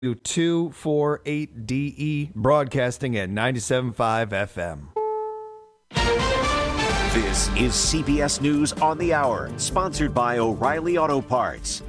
248DE, broadcasting at 97.5 FM. This is CBS News on the Hour, sponsored by O'Reilly Auto Parts.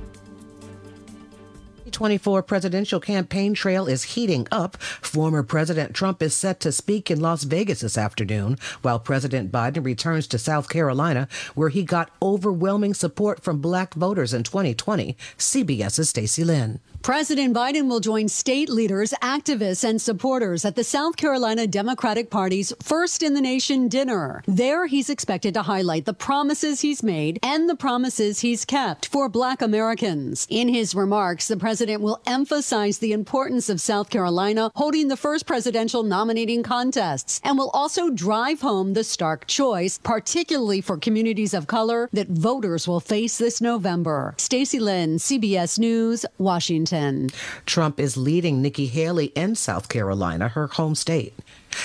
2024 presidential campaign trail is heating up. Former President Trump is set to speak in Las Vegas this afternoon, while President Biden returns to South Carolina, where he got overwhelming support from black voters in 2020. CBS's Stacey Lynn. President Biden will join state leaders, activists, and supporters at the South Carolina Democratic Party's First in the Nation dinner. There, he's expected to highlight the promises he's made and the promises he's kept for Black Americans. In his remarks, the president will emphasize the importance of South Carolina holding the first presidential nominating contests and will also drive home the stark choice, particularly for communities of color, that voters will face this November. Stacey Lynn, CBS News, Washington. Trump is leading Nikki Haley in South Carolina, her home state.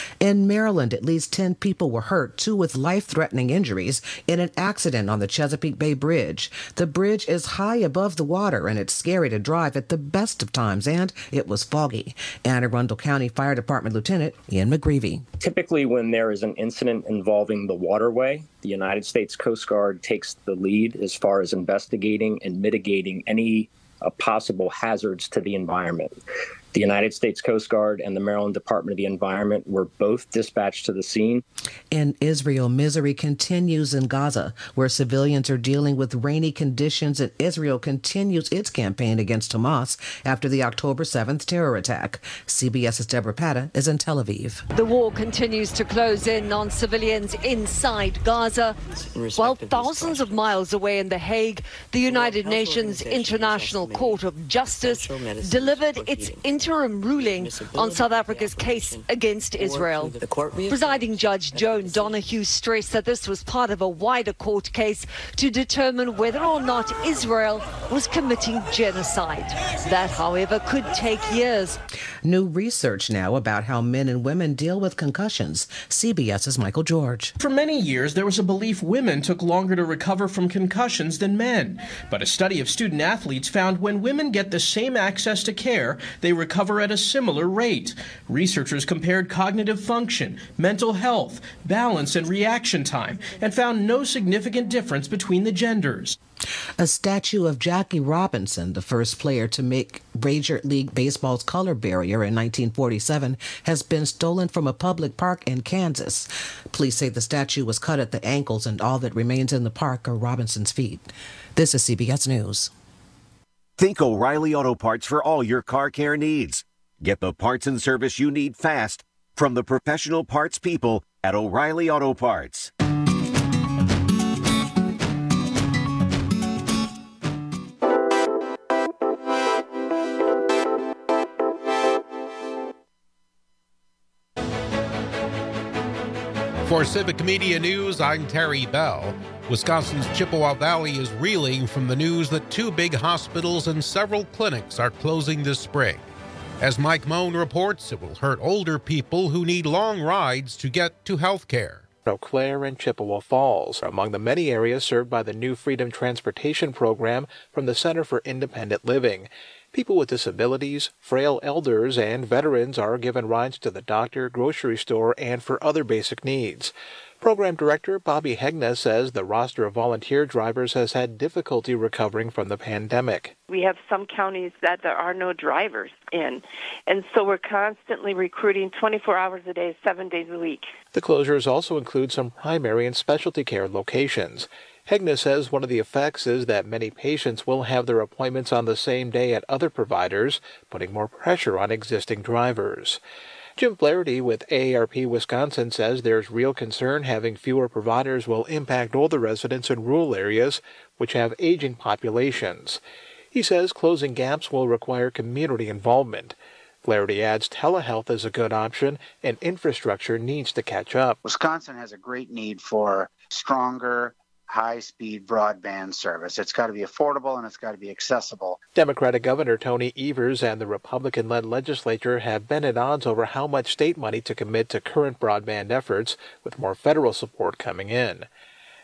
In Maryland, at least 10 people were hurt, 2 with life-threatening injuries, in an accident on the Chesapeake Bay Bridge. The bridge is high above the water, and it's scary to drive at the best of times, and it was foggy. Anne Arundel County Fire Department Lieutenant Ian McGreevy. Typically, when there is an incident involving the waterway, the United States Coast Guard takes the lead as far as investigating and mitigating any possible hazards to the environment. The United States Coast Guard and the Maryland Department of the Environment were both dispatched to the scene. In Israel, misery continues in Gaza, where civilians are dealing with rainy conditions, and Israel continues its campaign against Hamas after the October 7th terror attack. CBS's Deborah Patta is in Tel Aviv. The war continues to close in on civilians inside Gaza, while thousands of miles away in The Hague, the United Nations International Court of Justice delivered its interim ruling on South Africa's case against Israel. Presiding Judge Joan Donoghue stressed that this was part of a wider court case to determine whether or not Israel was committing genocide. That, however, could take years. New research now about how men and women deal with concussions. CBS's Michael George. For many years, there was a belief women took longer to recover from concussions than men. But a study of student athletes found when women get the same access to care, they recover at a similar rate. Researchers compared cognitive function, mental health, balance, and reaction time, and found no significant difference between the genders. A statue of Jackie Robinson, the first player to make Major League Baseball's color barrier in 1947, has been stolen from a public park in Kansas. Police say the statue was cut at the ankles, and all that remains in the park are Robinson's feet. This is CBS News. Think O'Reilly Auto Parts for all your car care needs. Get the parts and service you need fast from the professional parts people at O'Reilly Auto Parts. For Civic Media News, I'm Terry Bell. Wisconsin's Chippewa Valley is reeling from the news that 2 big hospitals and several clinics are closing this spring. As Mike Moan reports, it will hurt older people who need long rides to get to health care. Eau Claire and Chippewa Falls are among the many areas served by the new Freedom Transportation Program from the Center for Independent Living. People with disabilities, frail elders, and veterans are given rides to the doctor, grocery store, and for other basic needs. Program Director Bobby Hegna says the roster of volunteer drivers has had difficulty recovering from the pandemic. We have some counties that there are no drivers in, and so we're constantly recruiting 24 hours a day, 7 days a week. The closures also include some primary and specialty care locations. Hegna says one of the effects is that many patients will have their appointments on the same day at other providers, putting more pressure on existing drivers. Jim Flaherty with AARP Wisconsin says there's real concern having fewer providers will impact older residents in rural areas, which have aging populations. He says closing gaps will require community involvement. Flaherty adds telehealth is a good option and infrastructure needs to catch up. Wisconsin has a great need for stronger, high-speed broadband service. It's got to be affordable and it's got to be accessible. Democratic Governor Tony Evers and the Republican-led legislature have been at odds over how much state money to commit to current broadband efforts, with more federal support coming in.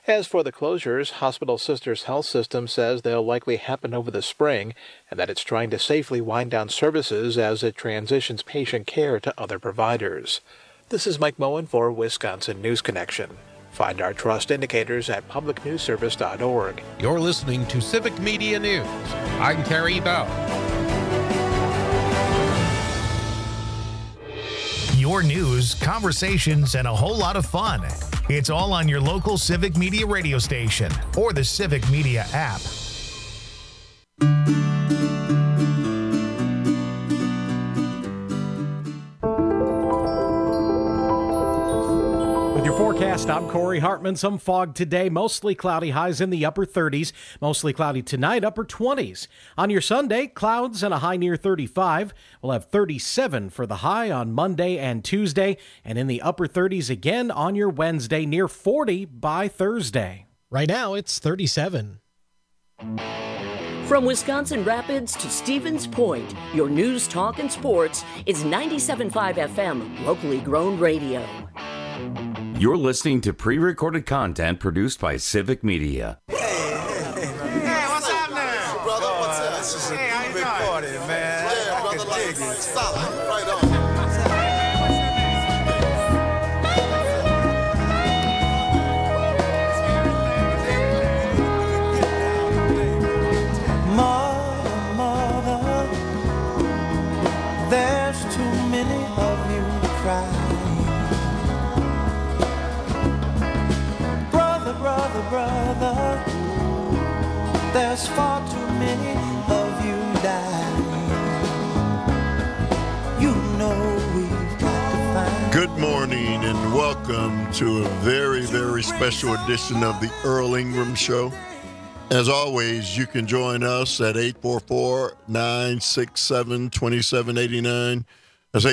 As for the closures, Hospital Sisters Health System says they'll likely happen over the spring and that it's trying to safely wind down services as it transitions patient care to other providers. This is Mike Moen for Wisconsin News Connection. Find our trust indicators at publicnewsservice.org. You're listening to Civic Media News. I'm Terry Bell. Your news, conversations, and a whole lot of fun. It's all on your local Civic Media radio station or the Civic Media app. With your forecast, I'm Corey Hartman. Some fog today, mostly cloudy, highs in the upper 30s. Mostly cloudy tonight, upper 20s. On your Sunday, clouds and a high near 35. We'll have 37 for the high on Monday and Tuesday, and in the upper 30s again on your Wednesday, near 40 by Thursday. Right now, it's 37. From Wisconsin Rapids to Stevens Point, your news, talk, and sports is 97.5 FM, locally grown radio. You're listening to pre-recorded content produced by Civic Media. Hey, what's happening? Brother, what's up? This is a big party, man. Yeah, brother, like solid. Right on. Mother, there's too many of you crying. Brother, there's far too many of you dying. You know we've got to find. Good morning and welcome to a very, very special edition of the Earl Ingram Show. As always, you can join us at 844-967-2789. That's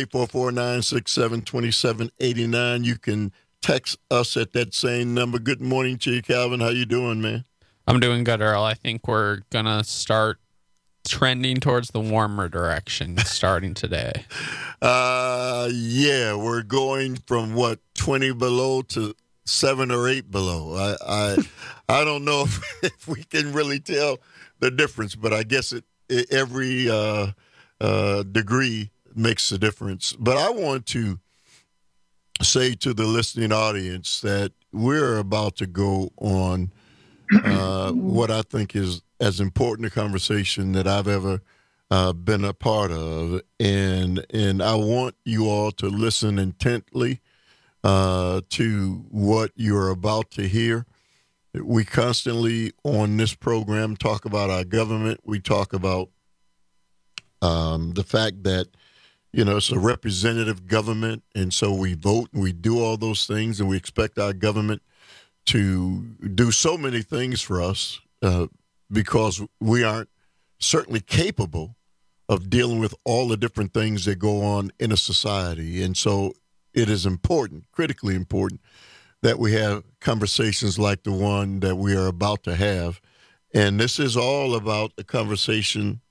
844-967-2789. You can text us at that same number. Good morning to you, Calvin. How you doing, man? I'm doing good, Earl. I think we're going to start trending towards the warmer direction starting today. Yeah, we're going from, 20 below to 7 or 8 below. I don't know if we can really tell the difference, but I guess every degree makes a difference. But I want to say to the listening audience that we're about to go on what I think is as important a conversation that I've ever been a part of. And I want you all to listen intently to what you're about to hear. We constantly on this program talk about our government. We talk about the fact that it's a representative government, and so we vote and we do all those things, and we expect our government to do so many things for us because we aren't certainly capable of dealing with all the different things that go on in a society. And so it is important, critically important, that we have conversations like the one that we are about to have. And this is all about the conversation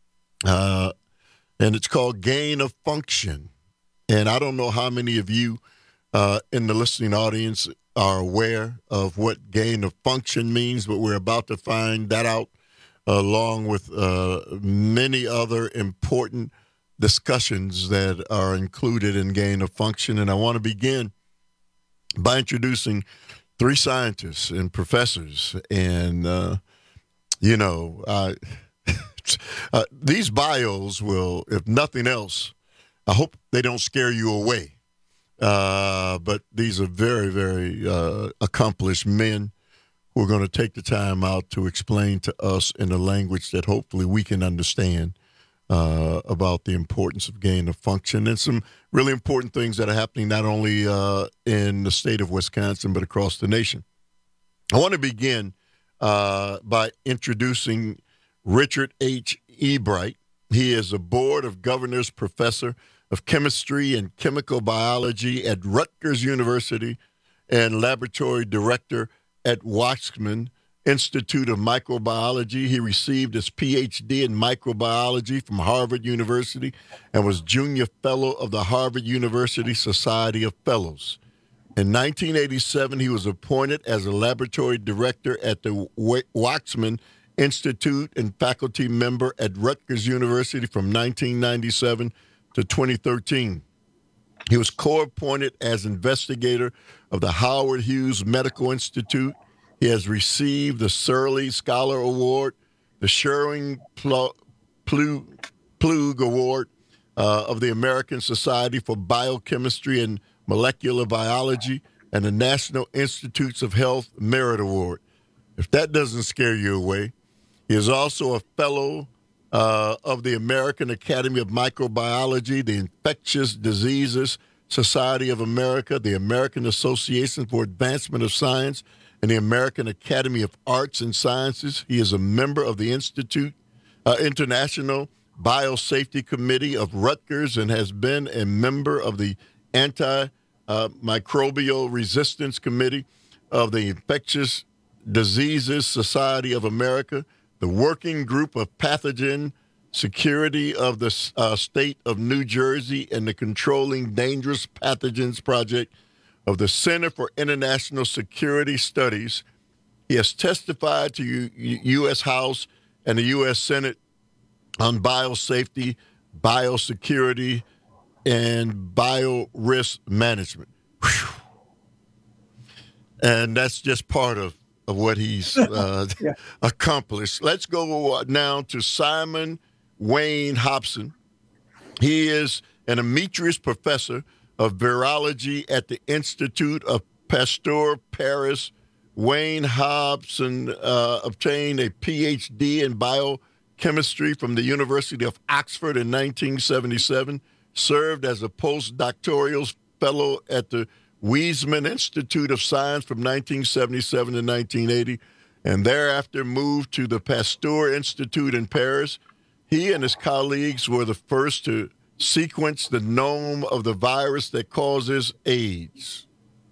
and it's called gain of function. And I don't know how many of you in the listening audience are aware of what gain of function means, but we're about to find that out along with many other important discussions that are included in gain of function. And I want to begin by introducing 3 scientists and professors. And, these bios will, if nothing else, I hope they don't scare you away. But these are very, very accomplished men who are going to take the time out to explain to us in a language that hopefully we can understand about the importance of gain of function and some really important things that are happening not only in the state of Wisconsin but across the nation. I want to begin by introducing Richard H. Ebright. He is a Board of Governors Professor of Chemistry and Chemical Biology at Rutgers University and Laboratory Director at Waksman Institute of Microbiology. He received his Ph.D. in microbiology from Harvard University and was Junior Fellow of the Harvard University Society of Fellows. In 1987, he was appointed as a laboratory director at the Waxman Institute and faculty member at Rutgers University from 1997 to 2013. He was co-appointed as investigator of the Howard Hughes Medical Institute. He has received the Searle Scholar Award, the Schering Plug Award of the American Society for Biochemistry and Molecular Biology, and the National Institutes of Health Merit Award. If that doesn't scare you away, he is also a fellow of the American Academy of Microbiology, the Infectious Diseases Society of America, the American Association for Advancement of Science, and the American Academy of Arts and Sciences. He is a member of the International Biosafety Committee of Rutgers and has been a member of the Antimicrobial Resistance Committee of the Infectious Diseases Society of America, the Working Group of Pathogen Security of the State of New Jersey, and the Controlling Dangerous Pathogens Project of the Center for International Security Studies. He has testified to U.S. House and the U.S. Senate on biosafety, biosecurity, and bio-risk management. Whew. And that's just part of what he's accomplished. Let's go now to Simon Wayne Hobson. He is an emeritus professor of virology at the Institute of Pasteur, Paris. Wayne Hobson obtained a PhD in biochemistry from the University of Oxford in 1977, served as a postdoctoral fellow at the Weizmann Institute of Science from 1977 to 1980, and thereafter moved to the Pasteur Institute in Paris. He and his colleagues were the first to sequence the genome of the virus that causes AIDS.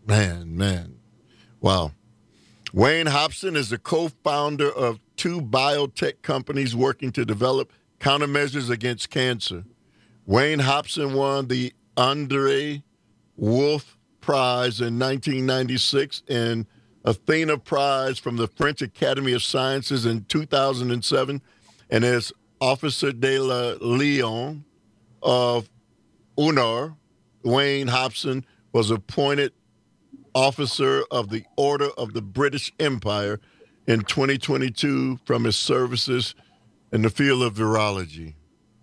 Man. Wow. Wayne Hobson is the co-founder of two biotech companies working to develop countermeasures against cancer. Wayne Hobson won the Andre Wolf Prize in 1996 and Athena Prize from the French Academy of Sciences in 2007, and as Officer de la Légion of Honneur, Wayne Hobson was appointed Officer of the Order of the British Empire in 2022 from his services in the field of virology.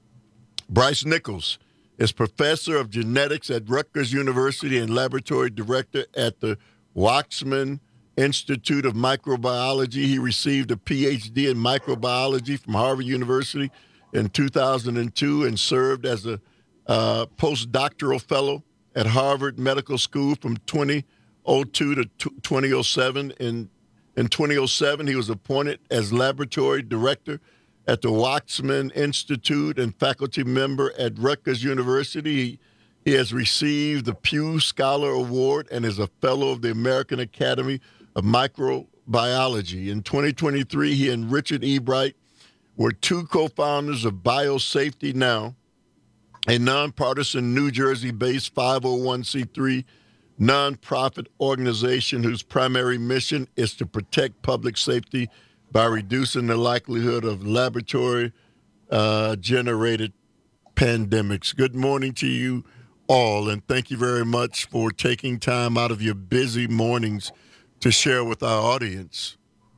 Bryce Nichols is professor of genetics at Rutgers University and laboratory director at the Waxman Institute of Microbiology. He received a PhD in microbiology from Harvard University in 2002 and served as a postdoctoral fellow at Harvard Medical School from 2002 to 2007. In 2007, he was appointed as laboratory director at the Waxman Institute and faculty member at Rutgers University. He has received the Pew Scholar Award and is a fellow of the American Academy of Microbiology. In 2023, he and Richard E. Bright were two co-founders of Biosafety Now, a nonpartisan New Jersey-based 501c3 nonprofit organization whose primary mission is to protect public safety by reducing the likelihood of laboratory-generated pandemics. Good morning to you all, and thank you very much for taking time out of your busy mornings to share with our audience.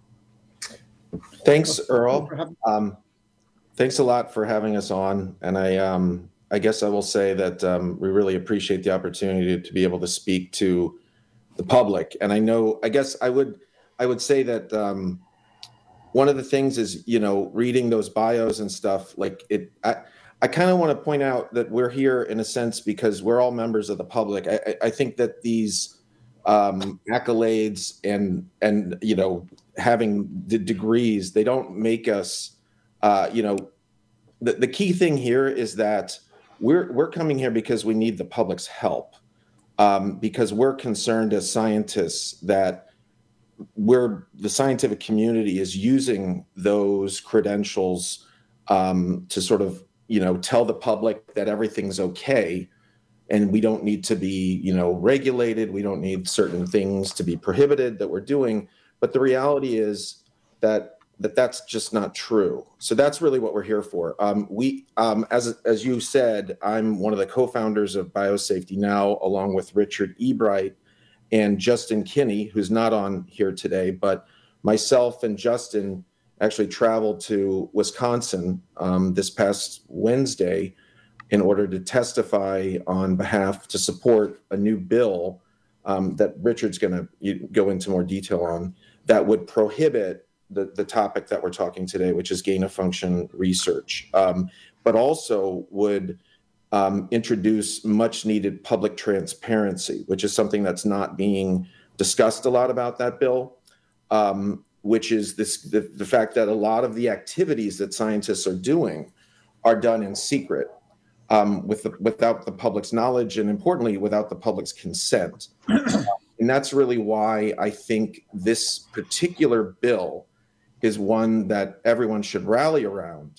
Thanks, Earl. Thanks a lot for having us on, and I guess I will say that we really appreciate the opportunity to be able to speak to the public. And I guess I would say that one of the things is, reading those bios and stuff, I kind of want to point out that we're here in a sense because we're all members of the public. I think that these accolades and having the degrees, they don't make us, the key thing here is that we're coming here because we need the public's help, because we're concerned as scientists that the scientific community is using those credentials to sort of, tell the public that everything's okay, and we don't need to be, regulated. We don't need certain things to be prohibited that we're doing. But the reality is that's just not true. So that's really what we're here for. As you said, I'm one of the co-founders of Biosafety Now, along with Richard E. Bright and Justin Kinney, who's not on here today, but myself and Justin actually traveled to Wisconsin this past Wednesday in order to testify on behalf to support a new bill that Richard's going to go into more detail on, that would prohibit the topic that we're talking today, which is gain-of-function research, but also would introduce much-needed public transparency, which is something that's not being discussed a lot about that bill, which is the fact that a lot of the activities that scientists are doing are done in secret, without the public's knowledge, and importantly, without the public's consent. And that's really why I think this particular bill is one that everyone should rally around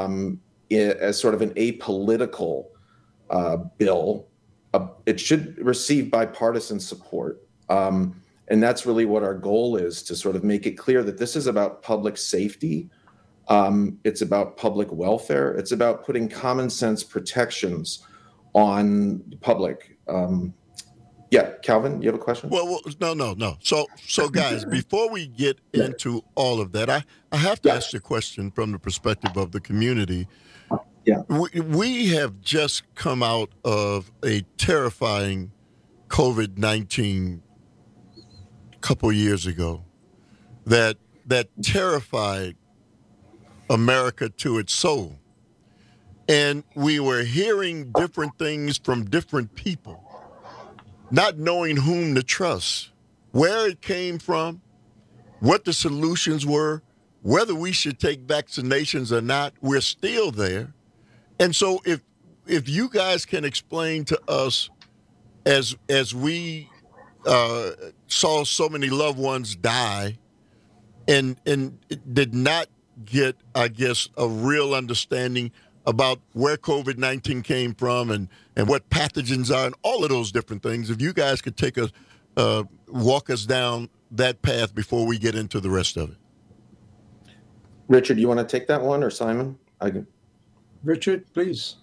as sort of an apolitical bill. It should receive bipartisan support. And that's really what our goal is, to sort of make it clear that this is about public safety. It's about public welfare. It's about putting common sense protections on the public. Yeah, Calvin, you have a question? Well, no. So guys, before we get into all of that, I have to ask you a question from the perspective of the community. Yeah. We have just come out of a terrifying COVID-19 couple years ago that terrified America to its soul. And we were hearing different things from different people, not knowing whom to trust, where it came from, what the solutions were, whether we should take vaccinations or not. We're still there. And so if you guys can explain to us, as we saw so many loved ones die and did not get, I guess, a real understanding about where COVID-19 came from and what pathogens are and all of those different things. If you guys could take walk us down that path before we get into the rest of it. Richard, you want to take that one, or Simon? Richard, please.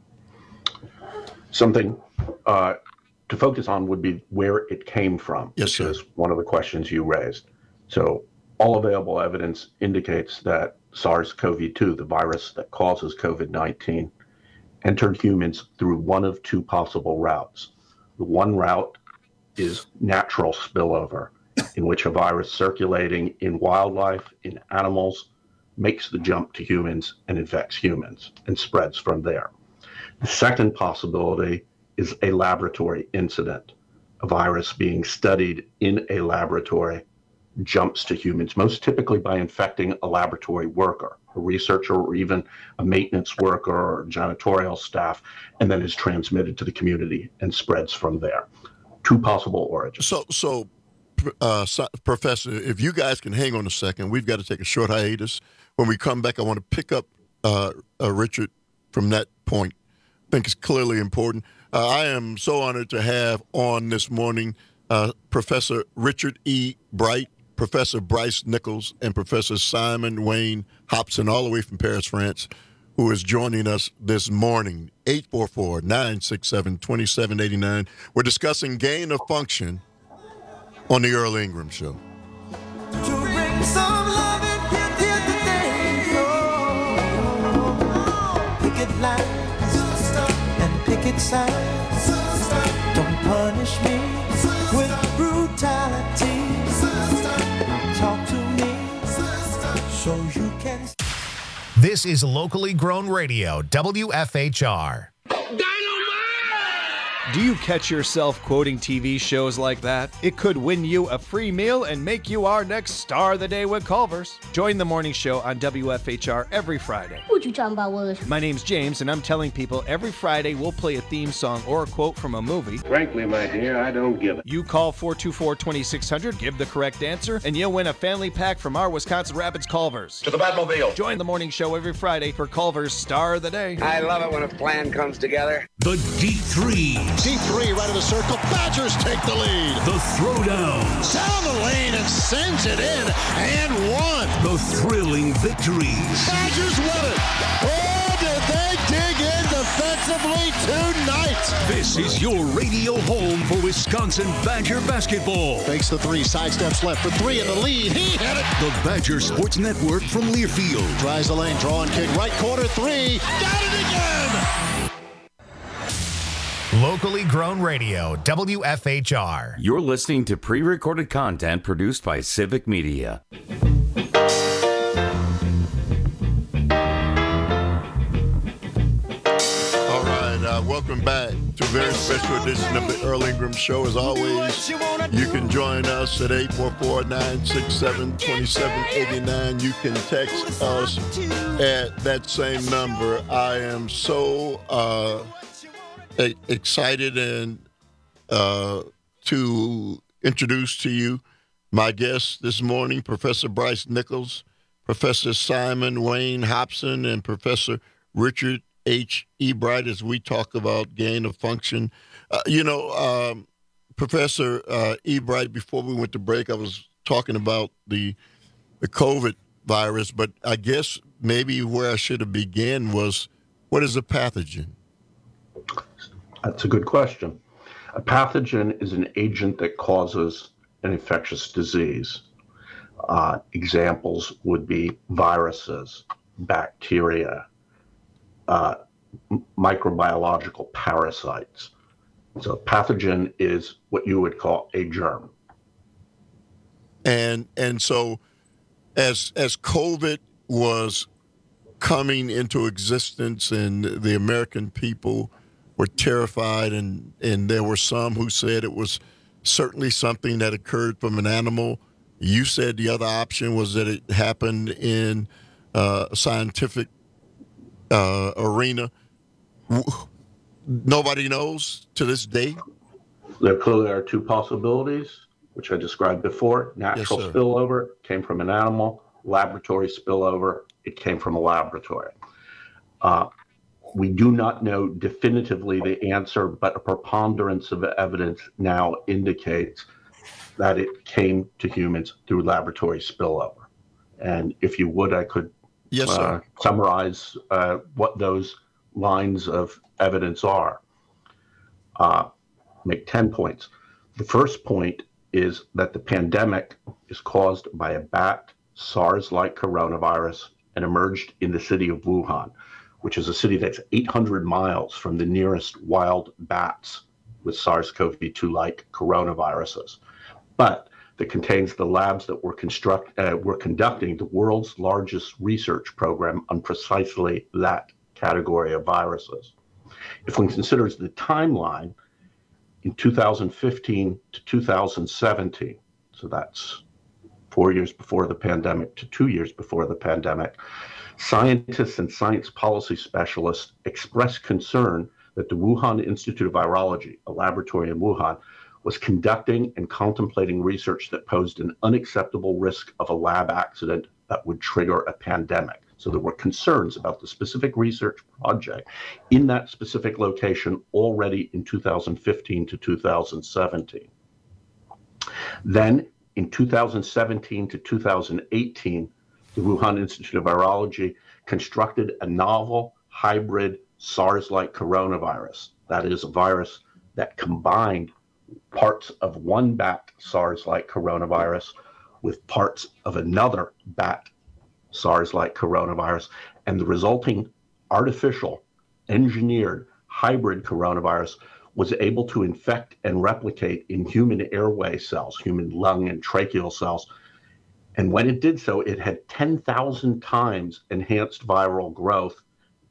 Something to focus on would be where it came from, yes, which sir. is one of the questions you raised. So all available evidence indicates that SARS-CoV-2, the virus that causes COVID-19, entered humans through one of two possible routes. The one route is natural spillover, in which a virus circulating in wildlife, in animals, makes the jump to humans and infects humans and spreads from there. The second possibility is a laboratory incident. A virus being studied in a laboratory jumps to humans, most typically by infecting a laboratory worker, a researcher, or even a maintenance worker or janitorial staff, and then is transmitted to the community and spreads from there. Two possible origins. So, Professor, if you guys can hang on a second, we've got to take a short hiatus. When we come back, I want to pick up Richard from that point. I think it's clearly important. I am so honored to have on this morning Professor Richard E. Bright, Professor Bryce Nichols, and Professor Simon Wayne Hobson, all the way from Paris, France, who is joining us this morning. 844-967-2789. We're discussing gain of function on the Earl Ingram Show. To bring some love and get here today. Picket lines and picket signs. Don't punish me with brutality. Talk to me so you can. This is locally grown radio, WFHR. Do you catch yourself quoting TV shows like that? It could win you a free meal and make you our next star of the day with Culver's. Join the morning show on WFHR every Friday. What you talking about, Willis? My name's James, and I'm telling people every Friday we'll play a theme song or a quote from a movie. Frankly, my dear, I don't give it. You call 424-2600, give the correct answer, and you'll win a family pack from our Wisconsin Rapids Culver's. To the Batmobile. Join the morning show every Friday for Culver's Star of the Day. I love it when a plan comes together. The Deep Threes. Deep three right of the circle. Badgers take the lead. The Throwdowns. Down the lane and sends it in and one. The thrilling victories. Badgers win it. Oh, did they dig in defensively tonight? This is your radio home for Wisconsin Badger basketball. Fakes the three, sidesteps left for three in the lead. He hit it. The Badger Sports Network from Learfield. Drives the lane, draw and kick, right corner three. Got it again. Locally grown radio, WFHR. You're listening to pre-recorded content produced by Civic Media. All right, welcome back to a very special edition of the Earl Ingram Show. As always, you can join us at 844-967-2789. You can text us at that same number. I am so excited and to introduce to you my guest this morning, Professor Bryce Nichols, Professor Simon Wayne Hobson, and Professor Richard H. Ebright, as we talk about gain of function. Professor Ebright, before we went to break, I was talking about the COVID virus, but I guess maybe where I should have began was, what is a pathogen? That's a good question. A pathogen is an agent that causes an infectious disease. Examples would be viruses, bacteria, microbiological parasites. So a pathogen is what you would call a germ. And so as COVID was coming into existence and the American people were terrified, and there were some who said it was certainly something that occurred from an animal. You said the other option was that it happened in a scientific arena. Nobody knows to this day. There clearly are two possibilities, which I described before. Natural spillover came from an animal. Laboratory spillover, it came from a laboratory. We do not know definitively the answer, but a preponderance of evidence now indicates that it came to humans through laboratory spillover. And if you would, I could summarize what those lines of evidence are. Make 10 points. The first point is that the pandemic is caused by a bat SARS-like coronavirus and emerged in the city of Wuhan, which is a city that's 800 miles from the nearest wild bats with SARS-CoV-2-like coronaviruses, but that contains the labs that were conducting the world's largest research program on precisely that category of viruses. If one considers the timeline in 2015 to 2017, so that's 4 years before the pandemic to 2 years before the pandemic, scientists and science policy specialists expressed concern that the Wuhan Institute of Virology, a laboratory in Wuhan, was conducting and contemplating research that posed an unacceptable risk of a lab accident that would trigger a pandemic. So there were concerns about the specific research project in that specific location already in 2015 to 2017. Then in 2017 to 2018, the Wuhan Institute of Virology constructed a novel hybrid SARS-like coronavirus. That is a virus that combined parts of one bat SARS-like coronavirus with parts of another bat SARS-like coronavirus, and the resulting artificial engineered hybrid coronavirus was able to infect and replicate in human airway cells, human lung and tracheal cells. And when it did so, it had 10,000 times enhanced viral growth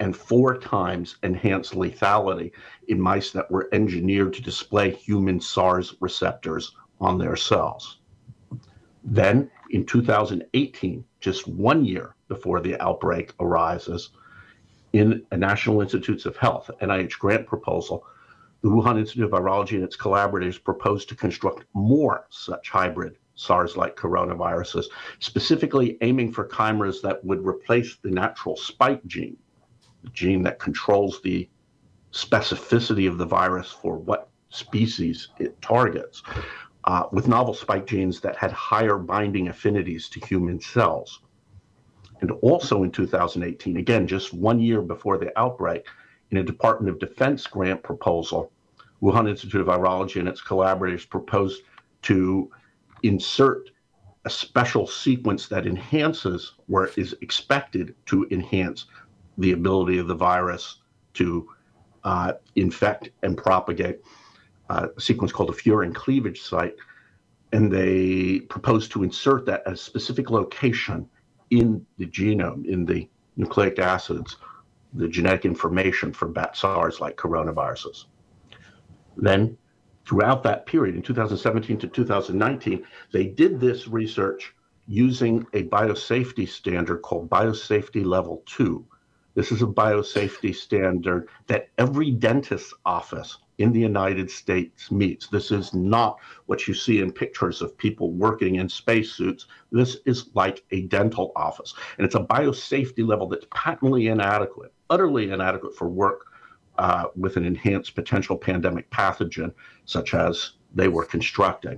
and 4 times enhanced lethality in mice that were engineered to display human SARS receptors on their cells. Then, in 2018, just 1 year before the outbreak arises, in a National Institutes of Health, NIH grant proposal, the Wuhan Institute of Virology and its collaborators proposed to construct more such hybrid SARS-like coronaviruses, specifically aiming for chimeras that would replace the natural spike gene, the gene that controls the specificity of the virus for what species it targets, with novel spike genes that had higher binding affinities to human cells. And also in 2018, again, just 1 year before the outbreak, in a Department of Defense grant proposal, Wuhan Institute of Virology and its collaborators proposed to insert a special sequence that enhances, or is expected to enhance, the ability of the virus to infect and propagate, a sequence called the furin cleavage site. And they proposed to insert that at a specific location in the genome, in the nucleic acids, the genetic information for bat SARS-like coronaviruses. Then, throughout that period, in 2017 to 2019, they did this research using a biosafety standard called Biosafety Level 2. This is a biosafety standard that every dentist's office in the United States meets. This is not what you see in pictures of people working in spacesuits. This is like a dental office. And it's a biosafety level that's patently inadequate, utterly inadequate for work with an enhanced potential pandemic pathogen, such as they were constructing.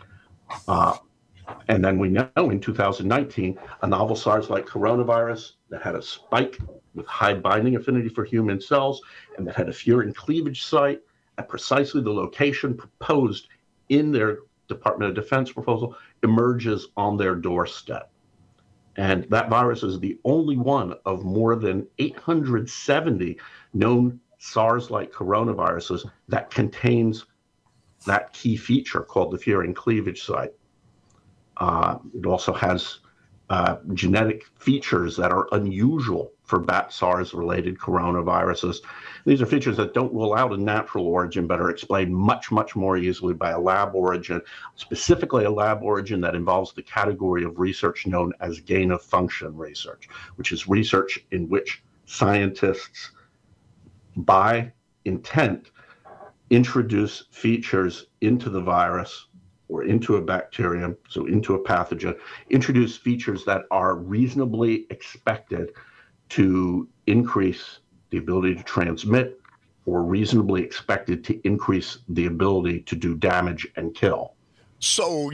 And then we know in 2019, a novel SARS-like coronavirus that had a spike with high binding affinity for human cells and that had a furin cleavage site at precisely the location proposed in their Department of Defense proposal emerges on their doorstep. And that virus is the only one of more than 870 known SARS-like coronaviruses that contains that key feature called the furin cleavage site. It also has genetic features that are unusual for bat SARS-related coronaviruses. These are features that don't rule out a natural origin, but are explained much, much more easily by a lab origin, specifically a lab origin that involves the category of research known as gain-of-function research, which is research in which scientists, by intent, introduce features into the virus or into a bacterium, so into a pathogen, introduce features that are reasonably expected to increase the ability to transmit or reasonably expected to increase the ability to do damage and kill. So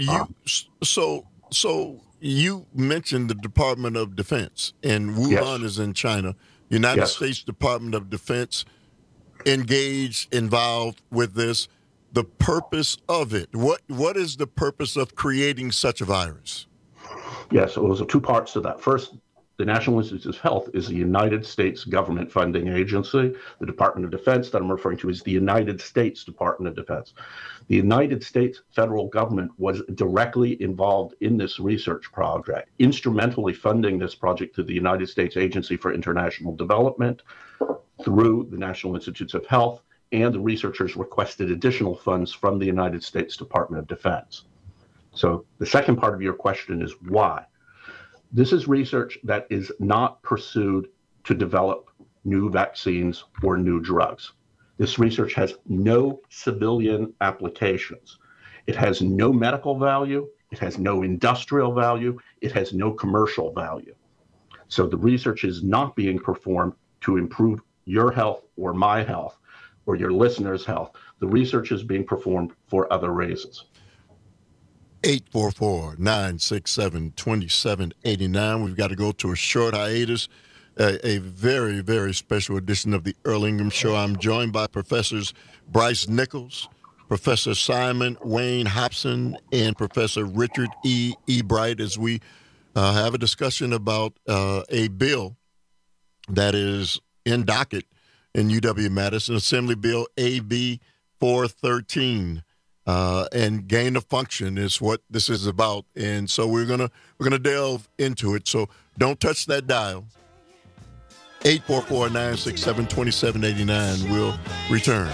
you mentioned the Department of Defense, and Wuhan is in China. United States Department of Defense involved with this. The purpose of it. What is the purpose of creating such a virus? Yes, so there's 2 parts to that. First, the National Institutes of Health is a United States government funding agency. The Department of Defense that I'm referring to is the United States Department of Defense. The United States federal government was directly involved in this research project, instrumentally funding this project through the United States Agency for International Development, through the National Institutes of Health, and the researchers requested additional funds from the United States Department of Defense. So the second part of your question is why? This is research that is not pursued to develop new vaccines or new drugs. This research has no civilian applications. It has no medical value. It has no industrial value. It has no commercial value. So the research is not being performed to improve your health or my health or your listeners' health. The research is being performed for other reasons. 844-967-2789. We've got to go to a short hiatus. A very, very special edition of the Earl Ingham Show. I'm joined by Professors Bryce Nichols, Professor Simon Wayne Hobson, and Professor Richard E. Ebright as we have a discussion about a bill that is in docket in UW-Madison, Assembly Bill AB 413, and gain of function is what this is about, and so we're gonna delve into it. So don't touch that dial. 844-967-2789. We'll return.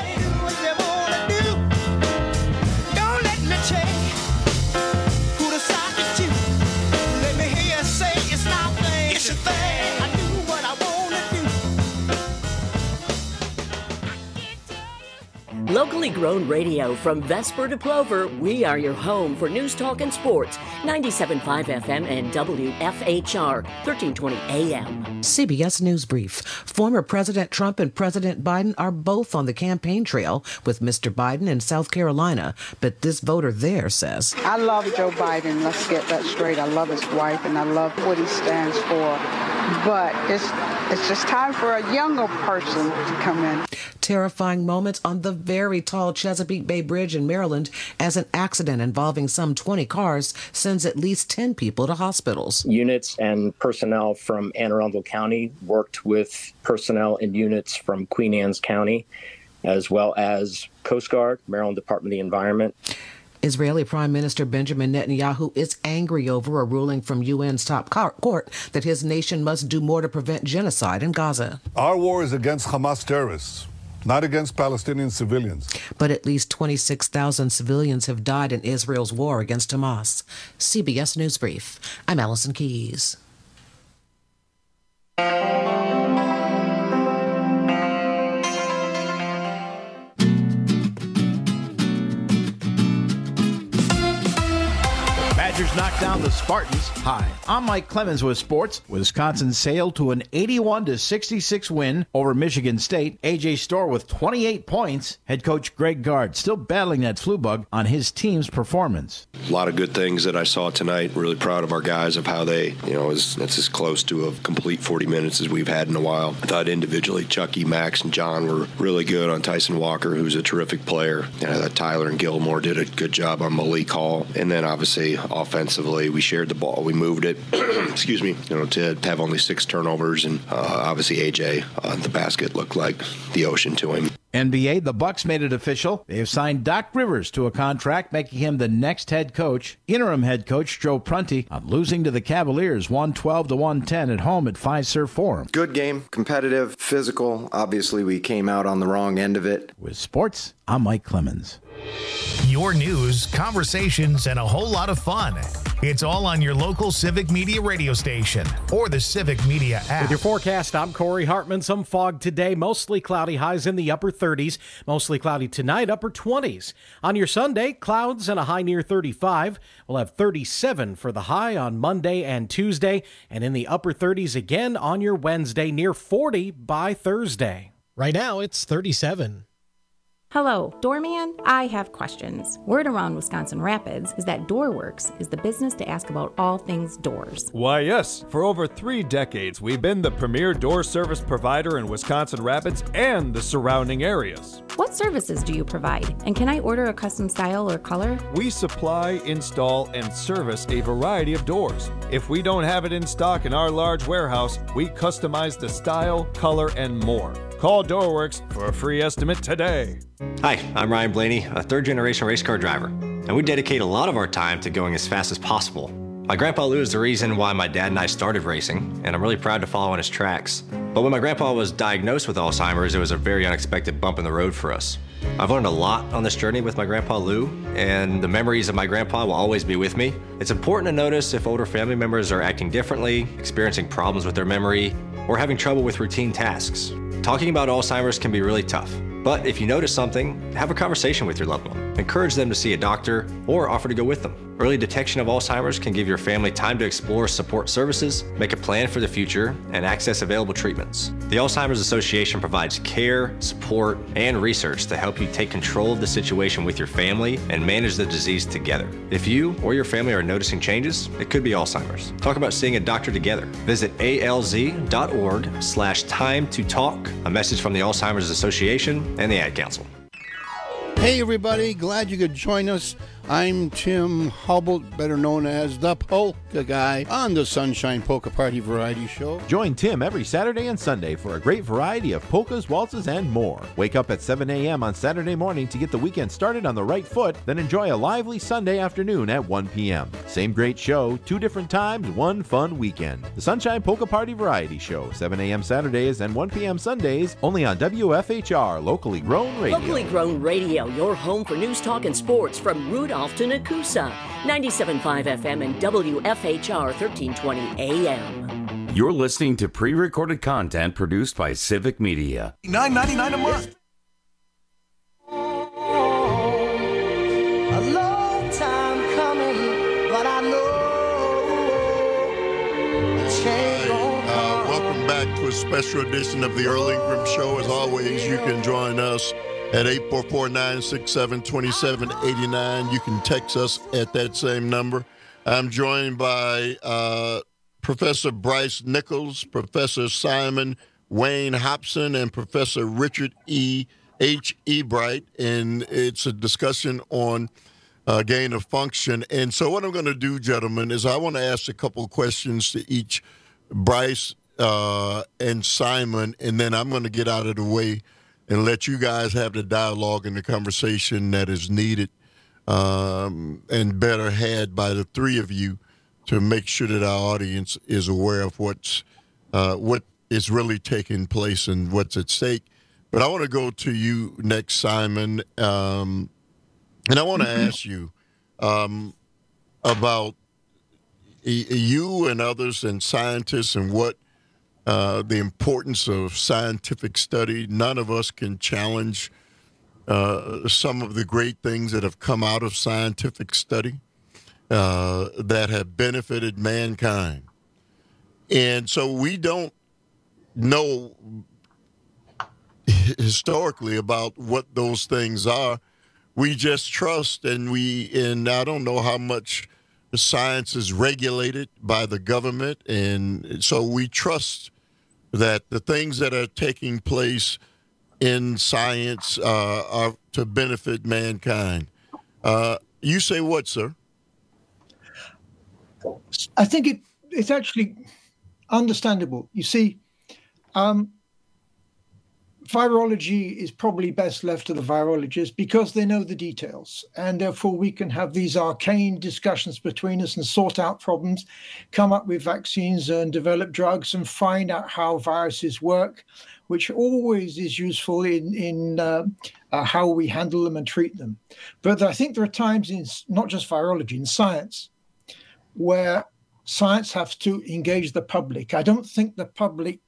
Locally grown radio from Vesper to Plover, we are your home for news, talk, and sports. 97.5 FM and WFHR, 1320 AM. CBS News Brief. Former President Trump and President Biden are both on the campaign trail with Mr. Biden in South Carolina. But this voter there says, I love Joe Biden. Let's get that straight. I love his wife and I love what he stands for. But it's just time for a younger person to come in. Terrifying moments on the very tall Chesapeake Bay Bridge in Maryland as an accident involving some 20 cars sends at least 10 people to hospitals. Units and personnel from Anne Arundel County worked with personnel and units from Queen Anne's County, as well as Coast Guard, Maryland Department of the Environment. Israeli Prime Minister Benjamin Netanyahu is angry over a ruling from UN's top court that his nation must do more to prevent genocide in Gaza. Our war is against Hamas terrorists, not against Palestinian civilians. But at least 26,000 civilians have died in Israel's war against Hamas. CBS News Brief. I'm Allison Keyes. Badgers knocked down the Spartans. Hi, I'm Mike Clemens with sports. Wisconsin sailed to an 81-66 win over Michigan State. A.J. Storr with 28 points. Head coach Greg Gard still battling that flu bug on his team's performance. A lot of good things that I saw tonight. Really proud of our guys of how they, it's as close to a complete 40 minutes as we've had in a while. I thought individually Chucky, Max, and John were really good on Tyson Walker, who's a terrific player. And I thought Tyler and Gilmore did a good job on Malik Hall. And then obviously offensively, we shared the ball, we moved it, excuse me, to have only 6 turnovers, and obviously AJ the basket looked like the ocean to him. NBA, the Bucks made it official. They have signed Doc Rivers to a contract, making him the next head coach. Interim head coach Joe Prunty on losing to the Cavaliers 112-110 at home at Fiserv Forum. Good game, competitive, physical. Obviously, we came out on the wrong end of it. With sports, I'm Mike Clemens. Your news, conversations, and a whole lot of fun. It's all on your local Civic Media radio station or the Civic Media app. With your forecast, I'm Corey Hartman. Some fog today, mostly cloudy, highs in the upper 30s. Mostly cloudy tonight, upper 20s. On your Sunday, clouds and a high near 35. We'll have 37 for the high on Monday and Tuesday, and in the upper 30s again on your Wednesday, near 40 by Thursday. Right now, it's 37. Hello, Doorman. I have questions. Word around Wisconsin Rapids is that DoorWorks is the business to ask about all things doors. Why, yes. For over 3 decades, we've been the premier door service provider in Wisconsin Rapids and the surrounding areas. What services do you provide? And can I order a custom style or color? We supply, install, and service a variety of doors. If we don't have it in stock in our large warehouse, we customize the style, color, and more. Call DoorWorks for a free estimate today. Hi, I'm Ryan Blaney, a third-generation race car driver, and we dedicate a lot of our time to going as fast as possible. My grandpa Lou is the reason why my dad and I started racing, and I'm really proud to follow in his tracks. But when my grandpa was diagnosed with Alzheimer's, it was a very unexpected bump in the road for us. I've learned a lot on this journey with my grandpa Lou, and the memories of my grandpa will always be with me. It's important to notice if older family members are acting differently, experiencing problems with their memory, or having trouble with routine tasks. Talking about Alzheimer's can be really tough, but if you notice something, have a conversation with your loved one. Encourage them to see a doctor or offer to go with them. Early detection of Alzheimer's can give your family time to explore support services, make a plan for the future, and access available treatments. The Alzheimer's Association provides care, support, and research to help you take control of the situation with your family and manage the disease together. If you or your family are noticing changes, it could be Alzheimer's. Talk about seeing a doctor together. Visit alz.org/time to talk. A message from the Alzheimer's Association and the Ad Council. Hey everybody, glad you could join us I'm Tim Hubble, better known as the Polka Guy, on the Sunshine Polka Party Variety Show. Join Tim every Saturday and Sunday for a great variety of polkas, waltzes, and more. Wake up at 7 a.m. on Saturday morning to get the weekend started on the right foot, then enjoy a lively Sunday afternoon at 1 p.m. Same great show, 2 different times, one fun weekend. The Sunshine Polka Party Variety Show, 7 a.m. Saturdays and 1 p.m. Sundays, only on WFHR, locally grown radio. Locally grown radio, your home for news, talk, and sports from Rudolph to Nakusa, 97.5 FM and WFHR 1320 AM. You're listening to pre-recorded content produced by Civic Media. $9.99 a month. A long time coming, but I know change won't come. Welcome back to a special edition of the Earl Ingram Show. As always, you can join us at 844-967-2789. You can text us at that same number. I'm joined by Professor Bryce Nichols, Professor Simon Wayne Hobson, and Professor Richard H. Ebright, and it's a discussion on gain of function. And so what I'm going to do, gentlemen, is I want to ask a couple of questions to each Bryce and Simon, and then I'm going to get out of the way and let you guys have the dialogue and the conversation that is needed and better had by the three of you to make sure that our audience is aware of what is really taking place and what's at stake. But I want to go to you next, Simon, and I want to ask you about you and others and scientists and what the importance of scientific study. None of us can challenge some of the great things that have come out of scientific study that have benefited mankind. And so we don't know historically about what those things are. We just trust, and I don't know how much science is regulated by the government, and so we trust that the things that are taking place in science are to benefit mankind. You say what, sir? I think it's actually understandable. You see, virology is probably best left to the virologists because they know the details, and therefore we can have these arcane discussions between us and sort out problems, come up with vaccines and develop drugs and find out how viruses work, which always is useful in how we handle them and treat them. But I think there are times in not just virology, in science, where science has to engage the public. I don't think the public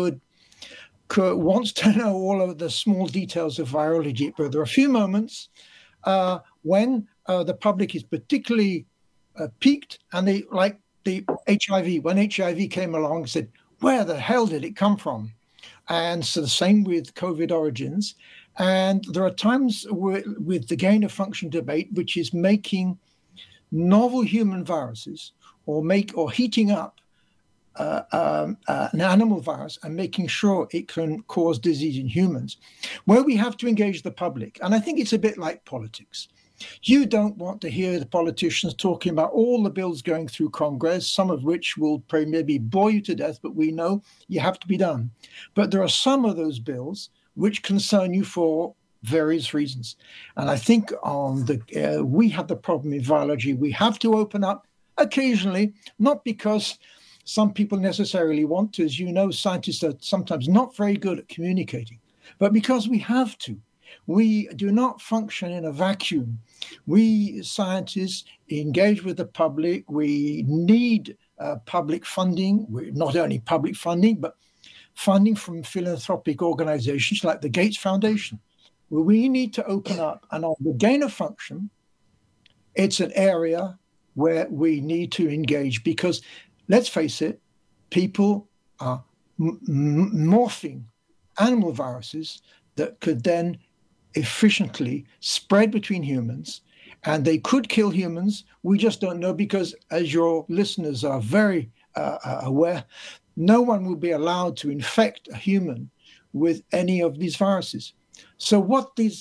wants to know all of the small details of virology, but there are a few moments when the public is particularly piqued, and they, like the HIV, when HIV came along and said, where the hell did it come from? And so the same with COVID origins. And there are times with the gain of function debate, which is making novel human viruses or heating up an animal virus and making sure it can cause disease in humans, where we have to engage the public. And I think it's a bit like politics. You don't want to hear the politicians talking about all the bills going through Congress, some of which will maybe bore you to death, but we know you have to be done. But there are some of those bills which concern you for various reasons. And I think we have the problem in virology. We have to open up occasionally, not because some people necessarily want to. As you know, scientists are sometimes not very good at communicating, but because we have to. We do not function in a vacuum. We scientists engage with the public. We need public funding. Not only public funding, but funding from philanthropic organizations like the Gates Foundation. We need to open up. And on the gain of function, it's an area where we need to engage because, let's face it, people are morphing animal viruses that could then efficiently spread between humans, and they could kill humans. We just don't know because, as your listeners are very aware, no one will be allowed to infect a human with any of these viruses. So what these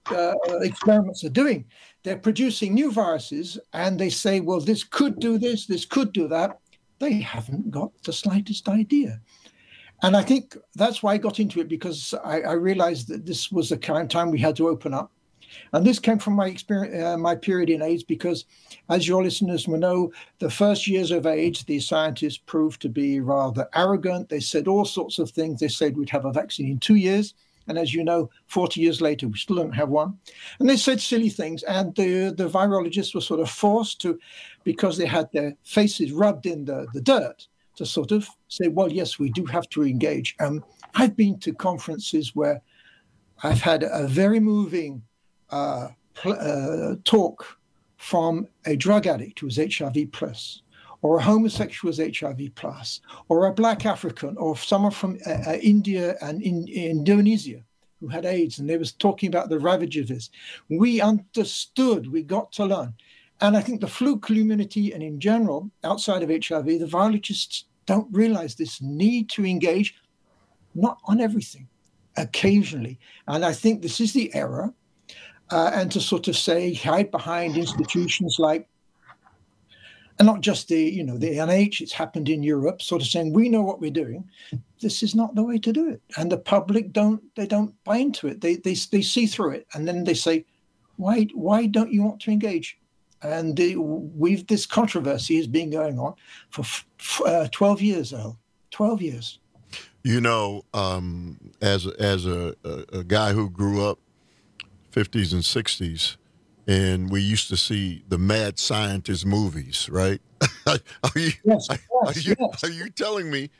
experiments are doing. They're producing new viruses, and they say, well, this could do this could do that. They haven't got the slightest idea. And I think that's why I got into it, because I realized that this was the kind of time we had to open up. And this came from my experience, my period in AIDS, because as your listeners will know, the first years of AIDS, the scientists proved to be rather arrogant. They said all sorts of things. They said we'd have a vaccine in 2 years. And as you know, 40 years later, we still don't have one. And they said silly things. And the virologists were sort of forced to, because they had their faces rubbed in the dirt, to sort of say, well, yes, we do have to engage. I've been to conferences where I've had a very moving talk from a drug addict who was HIV plus, or a homosexual who was HIV plus, or a black African, or someone from India and Indonesia who had AIDS, and they was talking about the ravages of this. We understood, we got to learn. And I think the flu community, and in general, outside of HIV, the virologists don't realize this need to engage, not on everything, occasionally. And I think this is the error. And to sort of say, hide behind institutions like, and not just the NIH, it's happened in Europe, sort of saying, we know what we're doing. This is not the way to do it. And the public don't buy into it. They see through it. And then they say, why don't you want to engage? And this controversy has been going on for 12 years, Earl. 12 years. You know, as a guy who grew up 50s and 60s, and we used to see the mad scientist movies, right? Are you telling me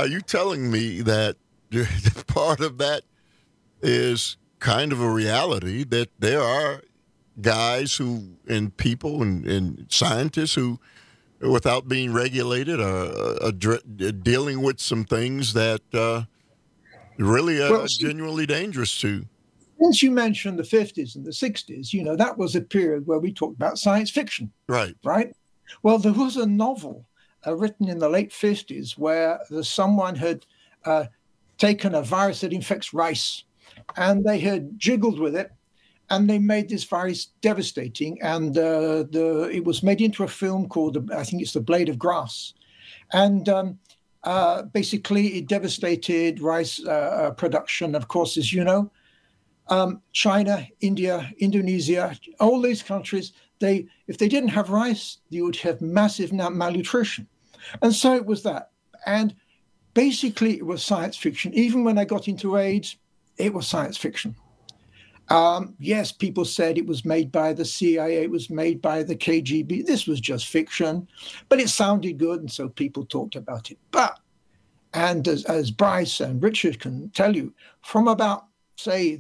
that part of that is kind of a reality, that there are guys who, and people and scientists who, without being regulated, are dealing with some things that really are genuinely dangerous to? Since you mentioned the 50s and the 60s, that was a period where we talked about science fiction. Right. Right? Well, there was a novel written in the late 50s where someone had taken a virus that infects rice, and they had jiggled with it, and they made this virus devastating. And it was made into a film called, I think it's The Blade of Grass. And basically, it devastated rice production, of course, as you know. China, India, Indonesia, all these countries, if they didn't have rice, you would have massive malnutrition. And so it was that. And basically, it was science fiction. Even when I got into AIDS, it was science fiction. Yes, people said it was made by the CIA, it was made by the KGB. This was just fiction, but it sounded good, and so people talked about it. And as Bryce and Richard can tell you, from about, say,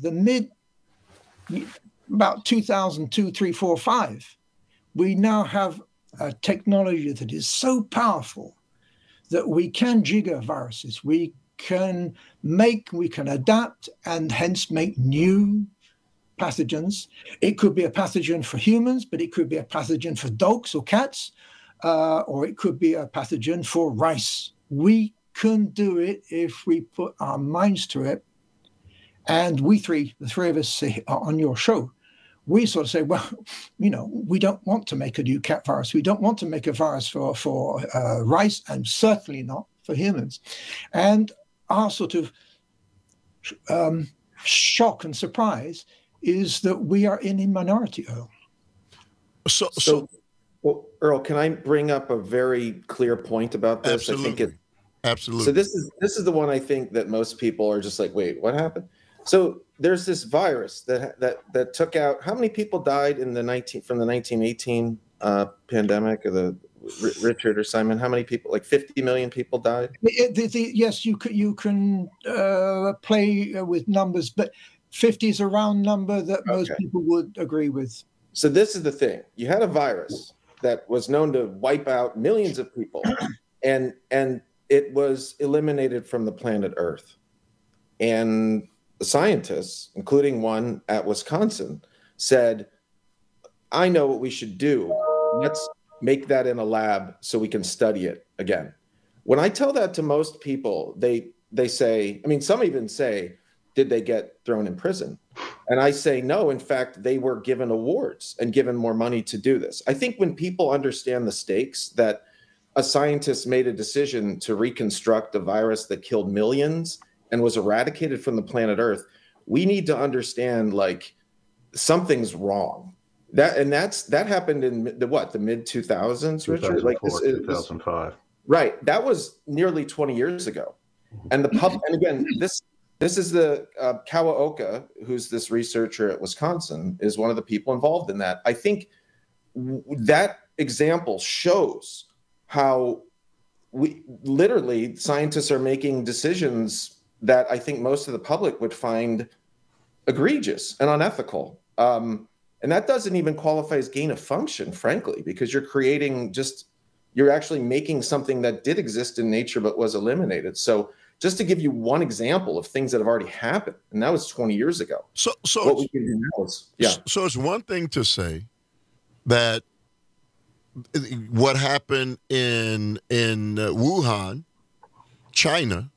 about 2002, 3, 4, 5, we now have a technology that is so powerful that we can jigger viruses. We can adapt, and hence make new pathogens. It could be a pathogen for humans, but it could be a pathogen for dogs or cats, or it could be a pathogen for rice. We can do it if we put our minds to it. And the three of us on your show, we sort of say, well, we don't want to make a new cat virus. We don't want to make a virus for rice, and certainly not for humans. And our sort of shock and surprise is that we are in a minority, Earl. Well, Earl, can I bring up a very clear point about this? Absolutely. Absolutely. So this is the one I think that most people are just like, wait, what happened? So there's this virus that took out, how many people died from the 1918 pandemic, or the Richard or Simon? How many people? Like 50 million people died. Yes, you can play with numbers, but 50 is a round number that most people would agree with. So this is the thing: you had a virus that was known to wipe out millions of people, and it was eliminated from the planet Earth, and the scientists, including one at Wisconsin, said, I know what we should do. Let's make that in a lab so we can study it again. When I tell that to most people, they say, I mean, some even say, did they get thrown in prison? And I say, no, in fact, they were given awards and given more money to do this. I think when people understand the stakes, that a scientist made a decision to reconstruct a virus that killed millions and was eradicated from the planet Earth, we need to understand, like, something's wrong. That happened in the mid 2000s, Richard? 2005. Right. That was nearly 20 years ago. And and again, this is the Kawaoka, who's this researcher at Wisconsin, is one of the people involved in that. I think that example shows how scientists are making decisions that I think most of the public would find egregious and unethical. And that doesn't even qualify as gain of function, frankly, because you're actually making something that did exist in nature but was eliminated. So just to give you one example of things that have already happened, and that was 20 years ago. So what we can do now is, So it's one thing to say that what happened in Wuhan, China,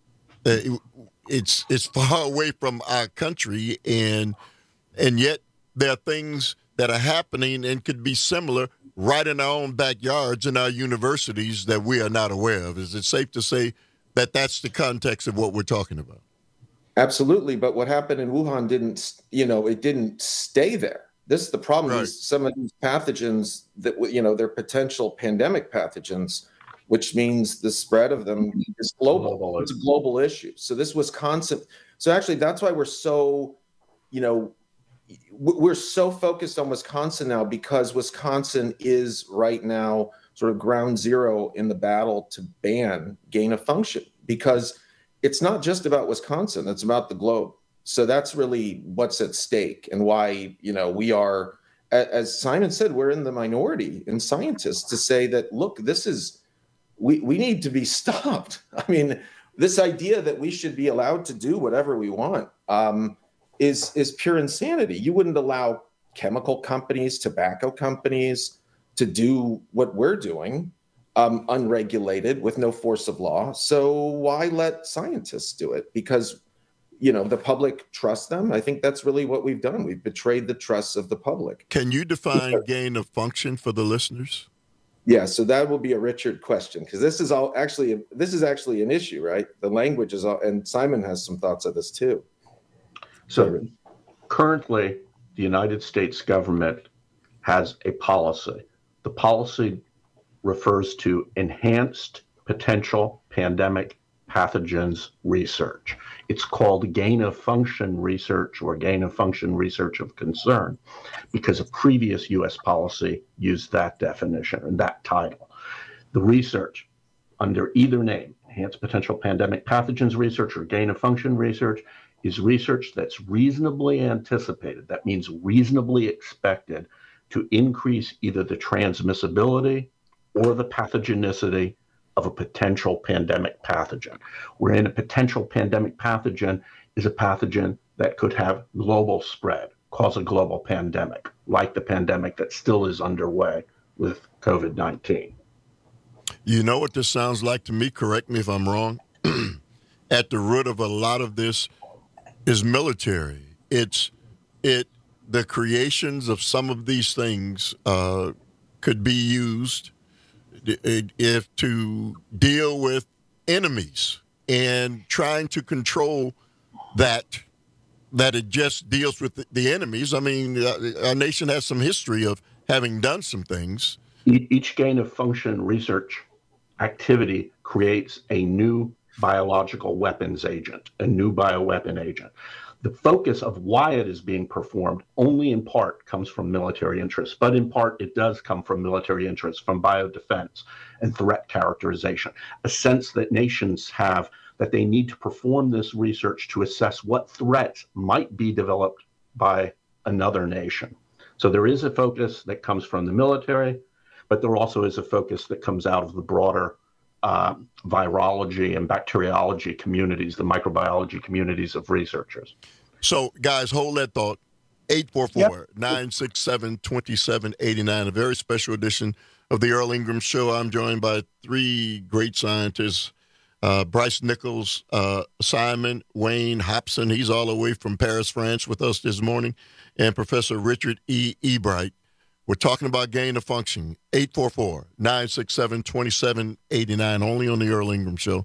it's far away from our country, and yet there are things that are happening and could be similar right in our own backyards in our universities that we are not aware of. Is it safe to say that that's the context of what we're talking about? Absolutely. But what happened in Wuhan didn't stay there. This is the problem. Right. Some of these pathogens that, they're potential pandemic pathogens, which means the spread of them is global. It's a global issue. So this Wisconsin. So actually, that's why we're so focused on Wisconsin now, because Wisconsin is right now sort of ground zero in the battle to ban gain of function, because it's not just about Wisconsin, it's about the globe. So that's really what's at stake, and why, we are, as Simon said, we're in the minority in scientists to say that, look, we need to be stopped. I mean, this idea that we should be allowed to do whatever we want, is pure insanity. You wouldn't allow chemical companies, tobacco companies to do what we're doing, unregulated, with no force of law. So why let scientists do it? Because, the public trusts them. I think that's really what we've done. We've betrayed the trust of the public. Can you define gain of function for the listeners? Yeah, so that will be a Richard question, because this is actually an issue, right? The language is all, and Simon has some thoughts of this too. So currently, the United States government has a policy. The policy refers to enhanced potential pandemic pathogens research. It's called gain of function research, or gain of function research of concern, because a previous U.S. policy used that definition and that title. The research under either name, enhanced potential pandemic pathogens research or gain of function research, is research that's reasonably anticipated. That means reasonably expected to increase either the transmissibility or the pathogenicity of a potential pandemic pathogen. Wherein a potential pandemic pathogen is a pathogen that could have global spread, cause a global pandemic, like the pandemic that still is underway with COVID-19. You know what this sounds like to me? Correct me if I'm wrong. At the root of a lot of this is military. The creations of some of these things could be used if to deal with enemies, and trying to control that it just deals with the enemies. I mean, our nation has some history of having done some things. Each gain of function research activity creates a new biological weapons agent, a new bioweapon agent. The focus of why it is being performed only in part comes from military interests, but in part it does come from military interests, from biodefense and threat characterization, a sense that nations have that they need to perform this research to assess what threats might be developed by another nation. So there is a focus that comes from the military, but there also is a focus that comes out of the broader virology and bacteriology communities, the microbiology communities of researchers. So, guys, hold that thought. 844-967-2789, a very special edition of the Earl Ingram Show. I'm joined by three great scientists, Bryce Nichols, Simon Wayne Hobson, he's all the way from Paris, France with us this morning, and Professor Richard E. Ebright. We're talking about gain of function, 844-967-2789, only on the Earl Ingram Show.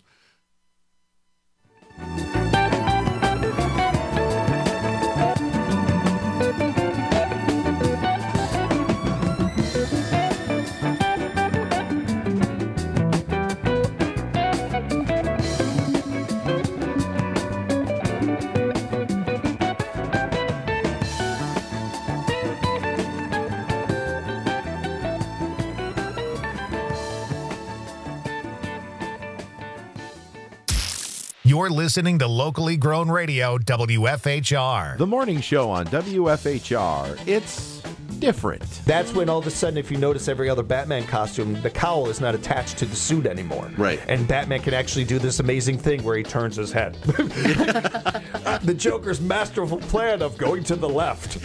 You're listening to locally grown radio, WFHR. The morning show on WFHR. It's different. That's when all of a sudden, if you notice every other Batman costume, the cowl is not attached to the suit anymore. Right. And Batman can actually do this amazing thing where he turns his head. The Joker's masterful plan of going to the left.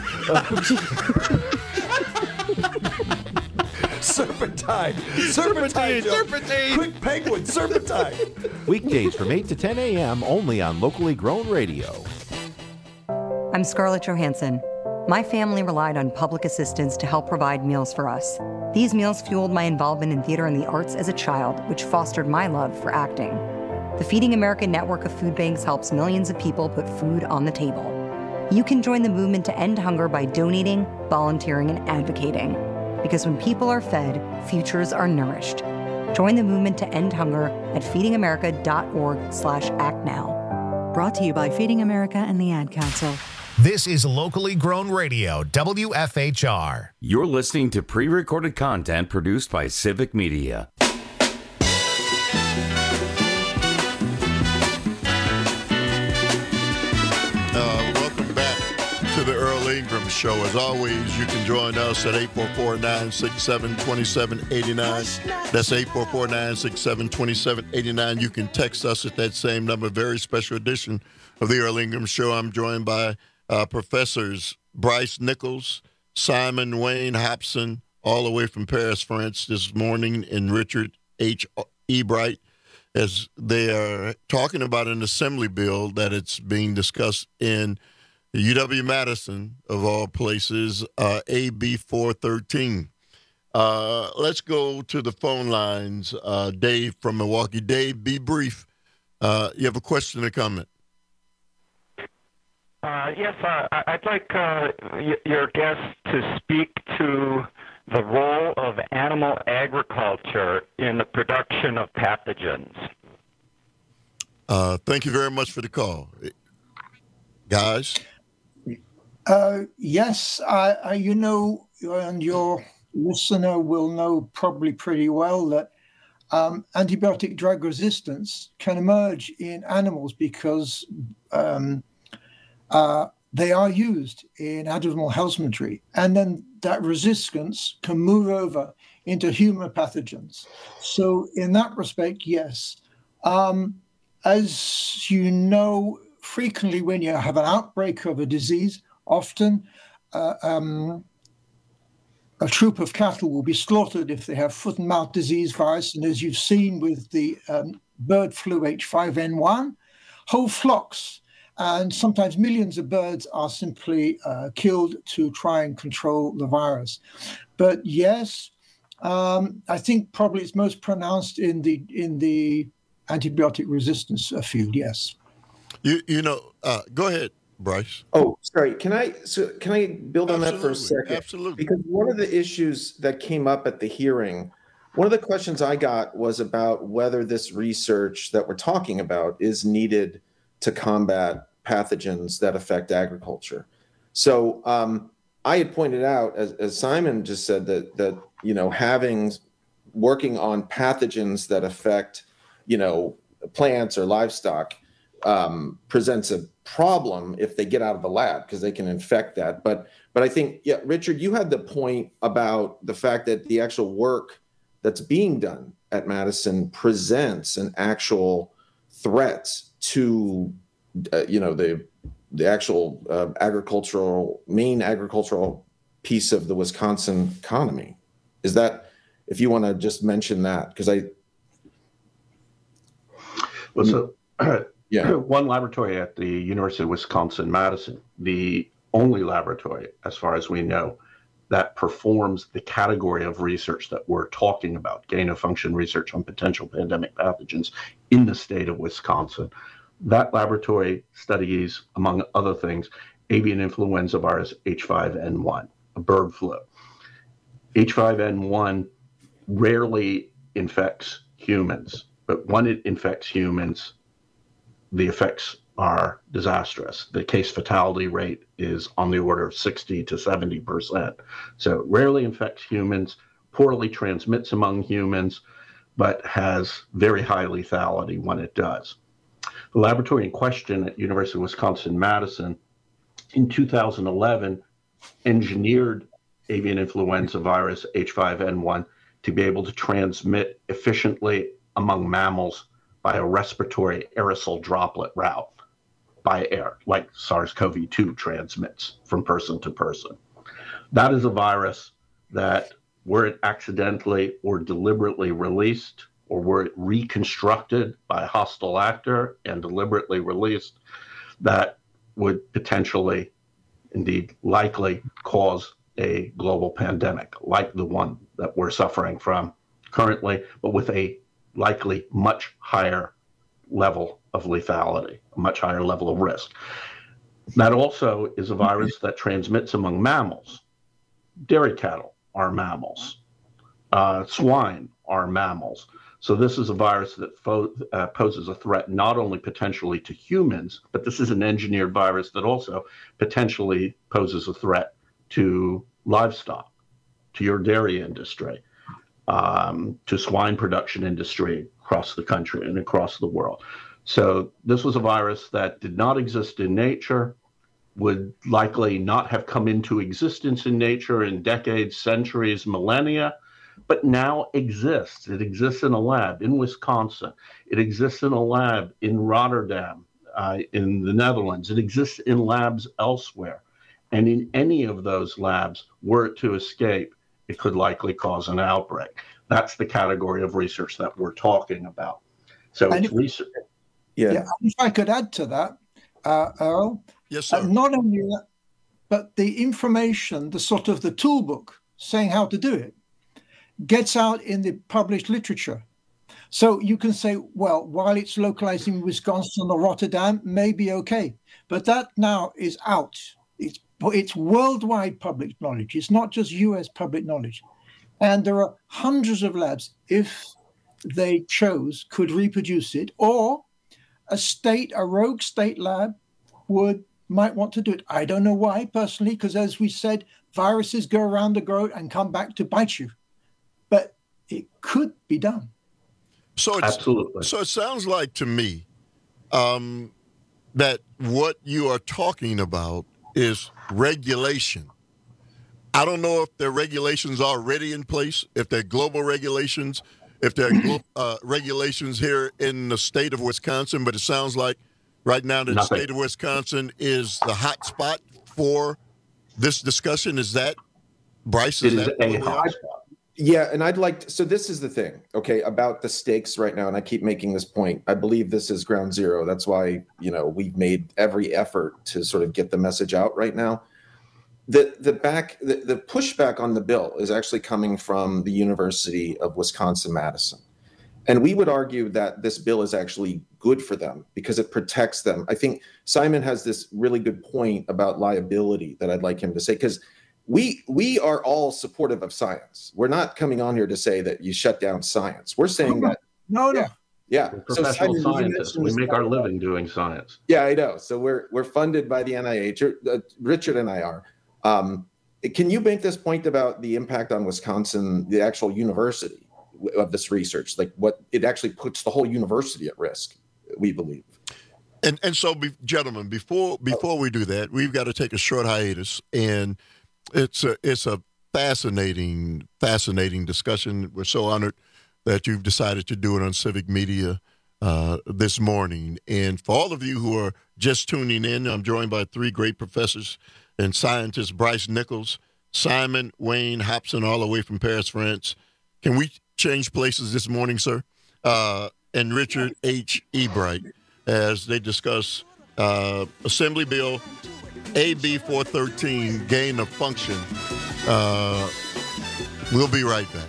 Serpentine, Joe. Quick penguin, serpentine. Weekdays from 8 to 10 a.m. only on locally grown radio. I'm Scarlett Johansson. My family relied on public assistance to help provide meals for us. These meals fueled my involvement in theater and the arts as a child, which fostered my love for acting. The Feeding America network of food banks helps millions of people put food on the table. You can join the movement to end hunger by donating, volunteering, and advocating. Because when people are fed, futures are nourished. Join the movement to end hunger at feedingamerica.org/act now. Brought to you by Feeding America and the Ad Council. This is locally grown radio, WFHR. You're listening to pre-recorded content produced by Civic Media. Welcome back to the Earl Ingram Show. As always, you can join us at 844-967-2789. That's 844-967-2789. You can text us at that same number. Very special edition of the Earl Ingram Show. I'm joined by Professors Bryce Nichols, Simon Wayne Hobson, all the way from Paris, France this morning, and Richard H. Ebright, as they are talking about an assembly bill that it's being discussed in UW-Madison, of all places, AB 413. Let's go to the phone lines. Dave from Milwaukee. Dave, be brief. You have a question or comment? Yes, I'd like your guest to speak to the role of animal agriculture in the production of pathogens. Thank you very much for the call. Guys? Yes, you know, and your listener will know probably pretty well that antibiotic drug resistance can emerge in animals because they are used in animal husbandry, and then that resistance can move over into human pathogens. So in that respect, yes. As you know, frequently when you have an outbreak of a disease, often a troop of cattle will be slaughtered if they have foot and mouth disease virus. And as you've seen with the bird flu H5N1, whole flocks and sometimes millions of birds are simply killed to try and control the virus. But yes, I think probably it's most pronounced in the antibiotic resistance field. Yes. You know, go ahead, Bryce. Oh, sorry. Can I build on that for a second? Absolutely. Because one of the issues that came up at the hearing, one of the questions I got was about whether this research that we're talking about is needed to combat pathogens that affect agriculture. So I had pointed out, as Simon just said, that you know, working on pathogens that affect, you know, plants or livestock presents a problem if they get out of the lab, because they can infect that. But I think, yeah, Richard, you had the point about the fact that the actual work that's being done at Madison presents an actual threat to you know, the actual main agricultural piece of the Wisconsin economy. Is that, if you want to just mention that, because Well, so one laboratory at the University of Wisconsin-Madison, the only laboratory, as far as we know, that performs the category of research that we're talking about, gain-of-function research on potential pandemic pathogens in the state of Wisconsin. That laboratory studies, among other things, avian influenza virus H5N1, a bird flu. H5N1 rarely infects humans, but when it infects humans, the effects are disastrous. The case fatality rate is on the order of 60 to 70%. So it rarely infects humans, poorly transmits among humans, but has very high lethality when it does. The laboratory in question at University of Wisconsin-Madison in 2011 engineered avian influenza virus H5N1 to be able to transmit efficiently among mammals by a respiratory aerosol droplet route by air, like SARS-CoV-2 transmits from person to person. That is a virus that, were it accidentally or deliberately released, or were it reconstructed by a hostile actor and deliberately released, that would potentially, indeed likely, cause a global pandemic like the one that we're suffering from currently, but with a likely much higher level of lethality, a much higher level of risk. That also is a virus that transmits among mammals. Dairy cattle are mammals. Swine are mammals. So this is a virus that poses a threat not only potentially to humans, but this is an engineered virus that also potentially poses a threat to livestock, to your dairy industry, to swine production industry across the country and across the world. So this was a virus that did not exist in nature, would likely not have come into existence in nature in decades, centuries, millennia, but now exists. It exists in a lab in Wisconsin. It exists in a lab in Rotterdam, in the Netherlands. It exists in labs elsewhere. And in any of those labs, were it to escape, it could likely cause an outbreak. That's the category of research that we're talking about. So and it's research. Yeah. If I could add to that, Earl. Yes, sir. Not only that, but the information, the sort of the toolbook saying how to do it, gets out in the published literature. So you can say, well, while it's localized in Wisconsin or Rotterdam, maybe okay. But that now is out. It's worldwide public knowledge. It's not just US public knowledge. And there are hundreds of labs, if they chose, could reproduce it, or a rogue state lab might want to do it. I don't know why, personally, because as we said, viruses go around the globe and come back to bite you. But it could be done. Absolutely. So it sounds like to me that what you are talking about is regulation. I don't know if there are regulations already in place, if they're global regulations, if there are regulations here in the state of Wisconsin, but it sounds like right now the state of Wisconsin is the hot spot for this discussion. Is that, Bryce? It is a hot spot. Yeah, and I'd like to, so this is the thing, okay, about the stakes right now, and I keep making this point. I believe this is ground zero. That's why, we've made every effort to sort of get the message out right now. The pushback on the bill is actually coming from the University of Wisconsin-Madison. And we would argue that this bill is actually good for them because it protects them. I think Simon has this really good point about liability that I'd like him to say, because we are all supportive of science. We're not coming on here to say that you shut down science. We're saying that. No. Yeah. We're professional scientists. We make our living doing science. Yeah, I know. So we're funded by the NIH. Richard and I are. Can you make this point about the impact on Wisconsin, the actual university of this research, like what it actually puts the whole university at risk, we believe? And so, gentlemen, before we do that, we've got to take a short hiatus, and it's a fascinating discussion. We're so honored that you've decided to do it on Civic Media this morning. And for all of you who are just tuning in, I'm joined by three great professors and scientists, Bryce Nichols, Simon Wayne Hobson, all the way from Paris, France. Can we change places this morning, sir? and Richard H. Ebright as they discuss Assembly Bill AB 413, gain of function. We'll be right back.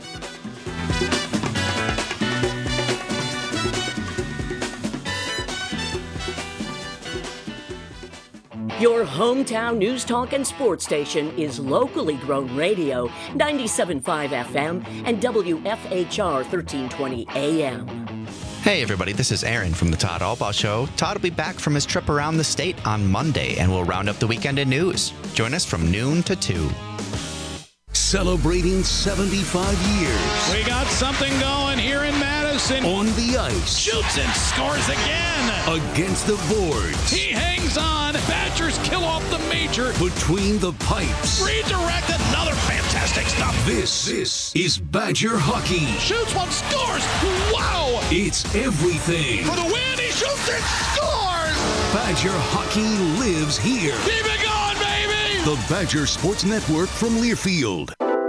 Your hometown news, talk, and sports station is locally grown radio, 97.5 FM and WFHR 1320 AM. Hey everybody, this is Aaron from the Todd Albaugh Show. Todd will be back from his trip around the state on Monday, and we'll round up the weekend in news. Join us from noon to 2. Celebrating 75 years. We got something going here in Madison. On the ice. Shoots and scores again. Against the boards. He hangs on. Badgers kill off the major. Between the pipes. Redirect, another fantastic stop. This is Badger hockey. Shoots one, scores. Wow. It's everything. For the win, he shoots and scores. Badger hockey lives here. Keep it going, baby. The Badger Sports Network from Learfield.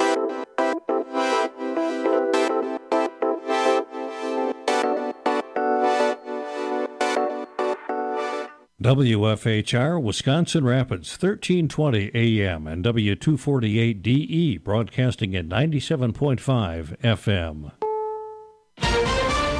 WFHR, Wisconsin Rapids, 1320 AM and W248DE, broadcasting at 97.5 FM.